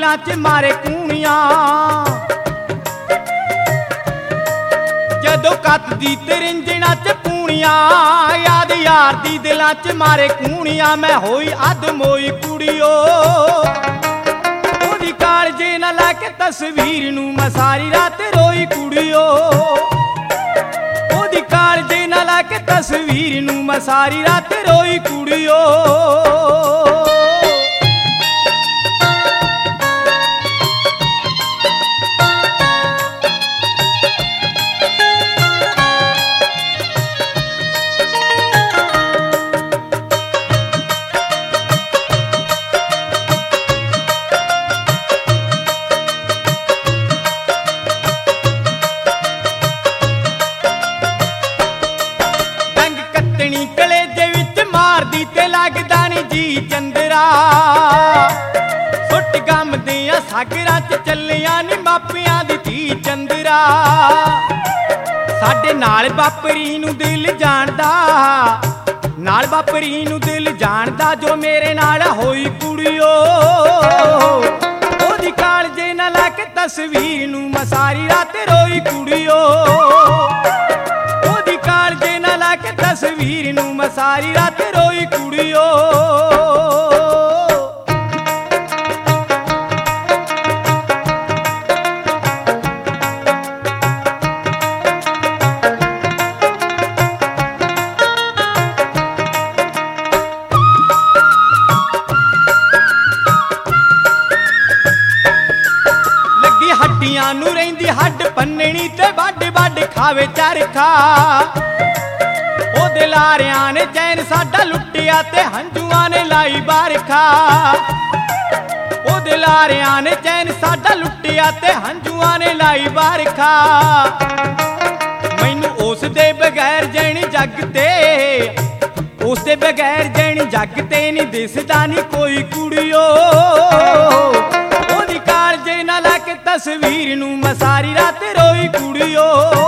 ਦਿਲਾਂ 'ਚ ਮਾਰੇ ਕੂਣੀਆਂ। ਜਦੋਂ ਕੱਤਦੀ ਤੇ ਰਿੰਜਣਾ 'ਚ ਪੂਣੀਆਂ, ਯਾਦ ਯਾਰ ਦੀ ਦਿਲਾਂ 'ਚ ਮਾਰੇ ਕੂਣੀਆਂ। ਮੈਂ ਹੋਈ ਅੱਧ ਮੋਈ ਕੁੜੀਓ, ਉਹਦੀ ਕਾਲਜੇ ਨਾ ਲਾ ਕੇ ਤਸਵੀਰ ਨੂੰ ਮੈਂ ਸਾਰੀ ਰਾਤ ਰੋਈ ਕੁੜੀਓ। ਉਹਦੀ ਕਾਲਜੇ ਨਾ ਲਾ ਕੇ ਤਸਵੀਰ ਨੂੰ ਮੈਂ ਸਾਰੀ ਰਾਤ ਰੋਈ ਕੁੜੀਓ। ਕਲੇਜੇ ਵਿੱਚ ਮਾਰਦੀ ਤੇ ਲੱਗਦਾ ਨੀ ਜੀ ਚੰਦਰਾ। ਸੁੱਟ ਗਮ ਦੀਆਂ ਸਾਗਰਾਂ 'ਚ ਚੱਲੀਆਂ ਨੀ ਮਾਪਿਆਂ ਦੀ ਧੀ ਚੰਦਰਾ। ਸਾਡੇ ਨਾਲ ਵਾਪਰੀ ਨੂੰ ਦਿਲ ਜਾਣਦਾ, ਨਾਲ ਵਾਪਰੀ ਨੂੰ ਦਿਲ ਜਾਣਦਾ, ਜੋ ਮੇਰੇ ਨਾਲ ਹੋਈ ਕੁੜੀਓ। ਉਹਦੀ ਕਾਲਜੇ ਨਾ ਲਾ ਕੇ ਤਸਵੀਰ ਨੂੰ ਮੈਂ ਸਾਰੀ ਰਾਤ ਰੋਈ ਕੁੜੀਓ। ਤਸਵੀਰ ਨੂੰ ਮੈਂ ਸਾਰੀ ਰਾਤ ਰੋਈ ਕੁੜੀਓ। ਲੱਗੀ ਹੱਡੀਆਂ ਨੂੰ ਰਹਿੰਦੀ ਹੱਡ ਪੰਨਣੀ ਤੇ ਵੱਡ ਵੱਡ ਖਾਵੇ ਚਰਖਾ। ਉਹਦੇ ਲਾਰਿਆਂ ਨੇ ਚੈਨ ਸਾਡਾ ਲੁੱਟਿਆ ਤੇ ਹੰਝੂਆਂ ਨੇ ਲਾਈ ਬਾਰਖਾ। ਉਹਦੇ ਲਾਰਿਆਂ ਨੇ ਚੈਨ ਸਾਡਾ ਲੁੱਟਿਆ ਤੇ ਹੰਝੂਆਂ ਨੇ ਲਾਈ ਬਾਰਖਾ। ਮੈਨੂੰ ਉਸ ਦੇ ਬਗੈਰ ਜੈਣੀ ਜੱਗ ਤੇ, ਉਸ ਦੇ ਬਗੈਰ ਜੈਣੀ ਜੱਗ ਤੇ ਨਹੀਂ ਦਿਸਦਾ ਨੀ ਕੋਈ ਕੁੜੀਓ। ਉਹਦੀ ਕਾਲਜੇ ਨਾ ਲਾ ਕੇ ਤਸਵੀਰ ਨੂੰ ਮੈਂ ਸਾਰੀ ਰਾਤ ਰੋਈ ਕੁੜੀਓ।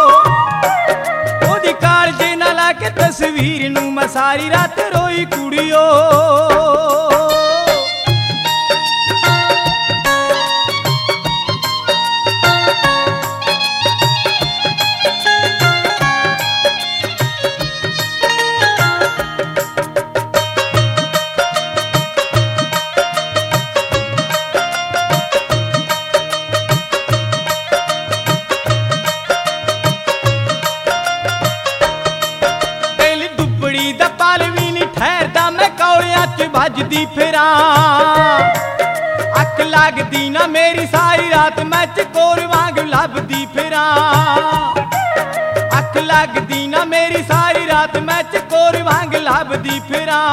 ਉਹਦੀ ਕਾਲਜੇ ਨਾ ਲਾ ਕੇ ਤਸਵੀਰ ਨੂੰ ਮੈਂ ਸਾਰੀ ਰਾਤ ਰੋਈ ਕੁੜੀਓ। ਦਾ ਪਲ ਵੀ ਨੀ ਠਹਿਰਦਾ, ਮੈਂ ਕੌਲਿਆਂ 'ਚ ਵੱਜਦੀ ਫਿਰਾਂ। ਅੱਖ ਲੱਗਦੀ ਨਾ ਮੇਰੀ ਸਾਰੀ ਰਾਤ ਮੈਂ ਚਕੋਰ ਵਾਂਗ ਲੱਭਦੀ ਫਿਰਾਂ। ਅੱਖ ਲੱਗਦੀ ਨਾ ਮੇਰੀ ਸਾਰੀ ਰਾਤ ਮੈਂ ਚਕੋਰ ਵਾਂਗ ਲੱਭਦੀ ਫਿਰਾਂ।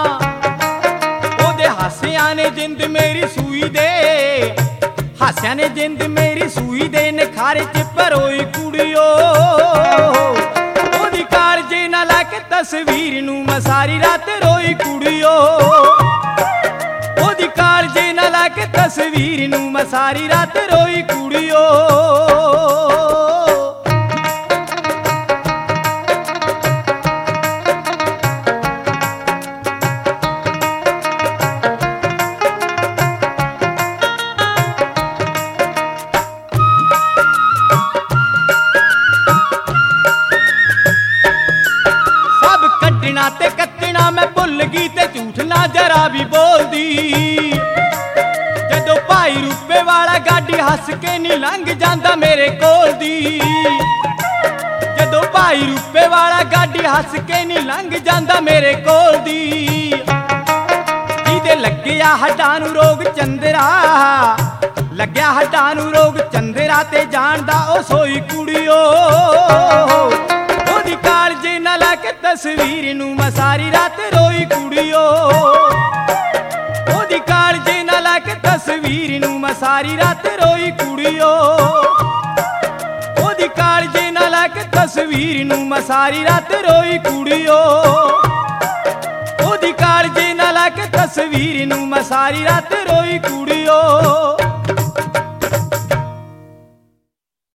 ਉਹਦੇ ਹਾਸਿਆਂ ਨੇ ਜਿੰਦ ਮੇਰੀ ਸੂਈ ਦੇ, ਹਾਸਿਆਂ ਨੇ ਜਿੰਦ ਮੇਰੀ ਸੂਈ ਦੇ ਨਿਖਾਰੇ 'ਚ ਪਰੋਈ ਕੁੜੀਓ। ਉਹਦੀ ਕਾਲਜੇ ਨਾ ਲਾ ਕੇ ਤਸਵੀਰ ਨੂੰ ਮੈਂ ਸਾਰੀ ਰਾਤ ਰੋਈ ਕੁੜੀਓ। ਉਹਦੀ ਕਾਲਜੇ ਨਾ ਲਾ ਕੇ ਤਸਵੀਰ ਨੂੰ ਮੈਂ ਸਾਰੀ ਰਾਤ ਰੋਈ ਕੁੜੀਓ। ਤੇ ਕੱਟਣਾ ਮੈਂ ਭੁੱਲ ਗਈ ਤੇ ਝੂਠ ਨਾ ਜਰਾ ਵੀ ਬੋਲਦੀ। ਜਦੋਂ ਭਾਈ ਰੂਪੇ ਵਾਲਾ ਗਾਡੀ ਹੱਸ ਕੇ ਨੀ ਲੰਘ ਜਾਂਦਾ ਮੇਰੇ ਕੋਲ ਦੀ। ਜਦੋਂ ਭਾਈ ਰੂਪੇ ਵਾਲਾ ਗਾਡੀ ਹੱਸ ਕੇ ਨੀ ਲੰਘ ਜਾਂਦਾ ਮੇਰੇ ਕੋਲ ਦੀ। ਜਿਹਦੇ ਲੱਗਿਆ ਹੱਡਾਂ ਨੂੰ ਰੋਗ ਚੰਦਰਾ, ਲੱਗਿਆ ਹੱਡਾਂ ਨੂੰ ਰੋਗ ਚੰਦਰਾ ਤੇ ਜਾਣਦਾ ਉਹ ਸੋਈ ਕੁੜੀਓ। ਉਹਦੀ ਕਾਲਜੇ ਨਾ ਲਾ ਕੇ ਤਸਵੀਰ ਨੂੰ ਮੈਂ ਸਾਰੀ ਰਾਤ ਰੋਈ ਕੁੜੀਓ। ਉਹਦੀ ਕਾਲਜੇ ਨਾ ਲਾ ਕੇ ਤਸਵੀਰ ਨੂੰ ਮੈਂ ਸਾਰੀ ਰਾਤ ਰੋਈ ਕੁੜੀਓ। ਉਹਦੀ ਕਾਲਜੇ ਨਾ ਲਾ ਕੇ ਤਸਵੀਰ ਨੂੰ ਮੈਂ ਸਾਰੀ ਰਾਤ ਰੋਈ ਕੁੜੀਓ। ਉਹਦੀ ਕਾਲਜੇ ਨਾ ਲਾ ਕੇ ਤਸਵੀਰ ਨੂੰ ਮੈਂ ਸਾਰੀ ਰਾਤ ਰੋਈ ਕੁੜੀਓ।